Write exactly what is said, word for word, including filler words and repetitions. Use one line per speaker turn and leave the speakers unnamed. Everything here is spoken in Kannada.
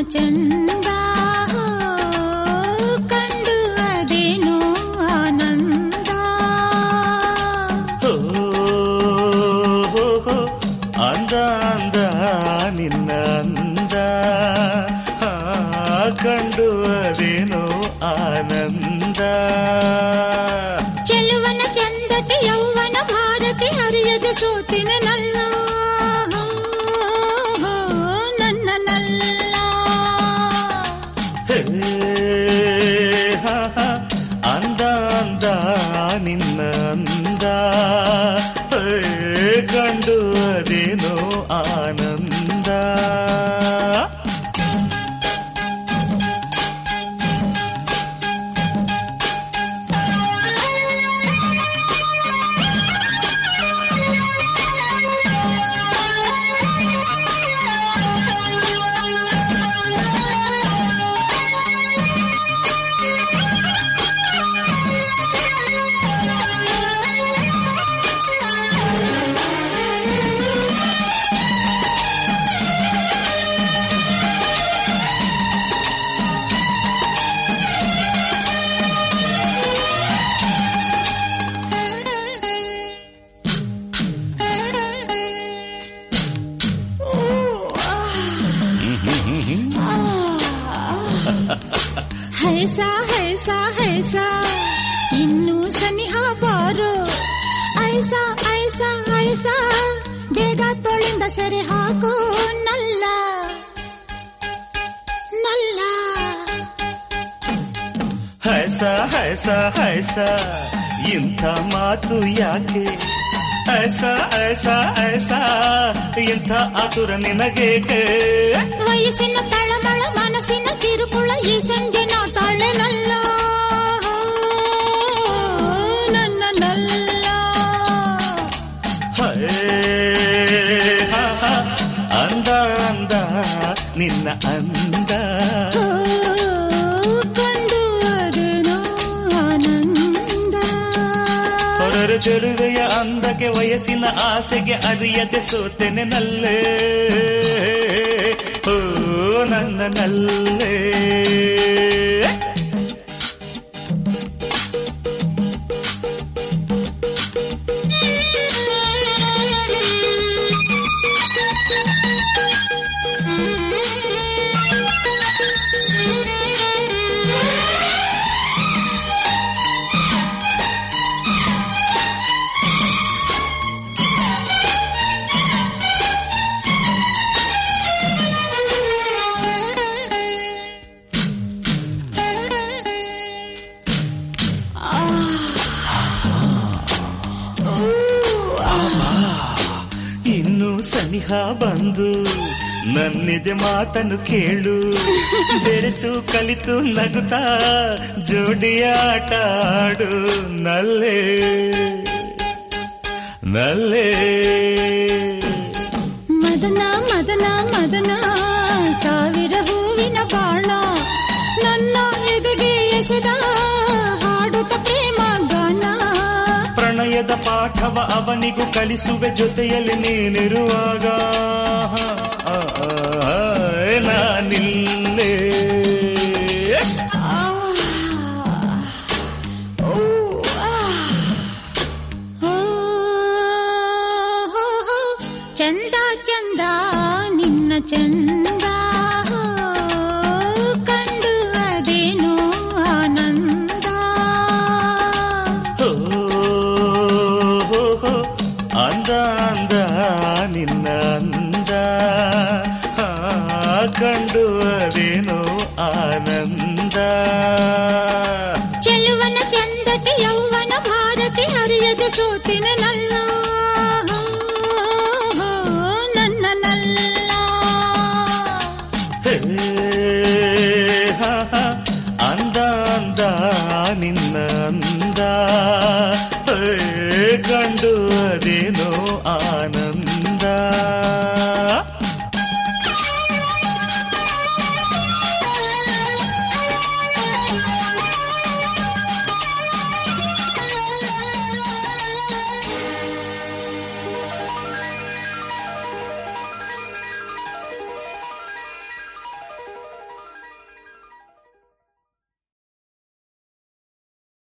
ಚಂದ ಕಂಡು ಅದೇನೋ ಆನಂದ.
ಅಂದ ಅಂದ ನಿನ್ನ ಅಂದ ಕಂಡು ಅದೇನೋ ಆನಂದ.
ಚೆಲುವನ ಚಂದಕ್ಕೆ ಯೌವನ ಭಾರಕ್ಕೆ ಹರಿಯದೆ ಸೋತಿನ ನಲ್ಲ ನನ್ನ ನಲ್ಲ.
ಅಂದ ಅಂದ ನಿನ್ನ ಅಂದ ಕಂಡು ಅದೇನೋ ಆನಂದ.
ಹೈಸಾ ಹೈಸಾ ಹೈಸಾ ಇನ್ನೂ ಸನಿಹ ಬಾರೋ. ಐಸಾ ಐಸಾ ಐಸಾ ಬೇಗ ತೊಳಿಂದ ಸೆರೆ ಹಾಕೋ ನಲ್ಲ ನಲ್ಲ.
ಹೈಸಾ ಹೈಸಾ ಹೈಸಾ ಇಂಥ ಮಾತು ಯಾಕೆ? ಐಸಾ ಐಸಾ ಐಸಾ ಇಂಥ ಆತುರ ನಿನಗೇಕೆ?
ವಯಸ್ಸಿನ ತಳಮಳ ಮನಸ್ಸಿನ ಕಿರುಕುಳ ಈ ಸಂಜೆ ನಾ ತಾಳೆ ನಲ್ಲ ನನ್ನ ನಲ್ಲ.
ಅಂದ ಅಂದ ನಿನ್ನ ಅಂದ
ಕಂಡು ಅದೇನೋ ಆನಂದ.
ಹೊರರ ಚೆಲುವೆಯ ಅಂದಕ್ಕೆ ವಯಸ್ಸಿನ ಆಸೆಗೆ ಅರಿಯದೆ ಸೋತೆನೆ ನಲ್ಲೇ ಓ ನನ್ನ ನಲ್ಲೇ. ಸನಿಹ ಬಂದು ನನ್ನಿದೆ ಮಾತನ್ನು ಕೇಳು. ಬೆರೆತು ಕಲಿತು ನಗುತ್ತಾ ಜೋಡಿಯಾಟ ಆಡು ನಲ್ಲೇ ನಲ್ಲೇ.
ಮದನ ಮದನ ಮದನ ಸಾವಿರ ಹೂವಿನ ಬಾಣ ನನ್ನ ಎದೆಗೆ ಎಸೆದ ಹಾಡುತ್ತ ಪ್ರೇಮ ಗಾನ.
ಪ್ರಣಯದ ಪಾಠವ ಅವನಿಗೂ ಕಲಿಸುವೆ ಜೊತೆಯಲ್ಲಿ ನೀನಿರುವಾಗ ನಾನಿಲ್ಲೇ.
ಚಂದ ಚಂದ ನಿನ್ನ ಚಂದ ಕಂಡು ಅದೇನೋ ಆನಂದ.
ಅಂದ ಅಂದ ನಿನ್ನ ಅಂದ ಕಂಡು ಅದೇನೋ ಆನಂದ.
ಚೆಲುವನ ಚಂದಕ್ಕೆ ಯೌವನ ಭಾರಕ್ಕೆ ಹರಿಯದೆ ಸೋತಿನ ನಲ್ಲ ನನ್ನ ನಲ್ಲ.
ಅಂದ ಅಂದ ನಿನ್ನ ಅಂದ ಕಂಡು ಅದೇನೋ ಆನಂದ.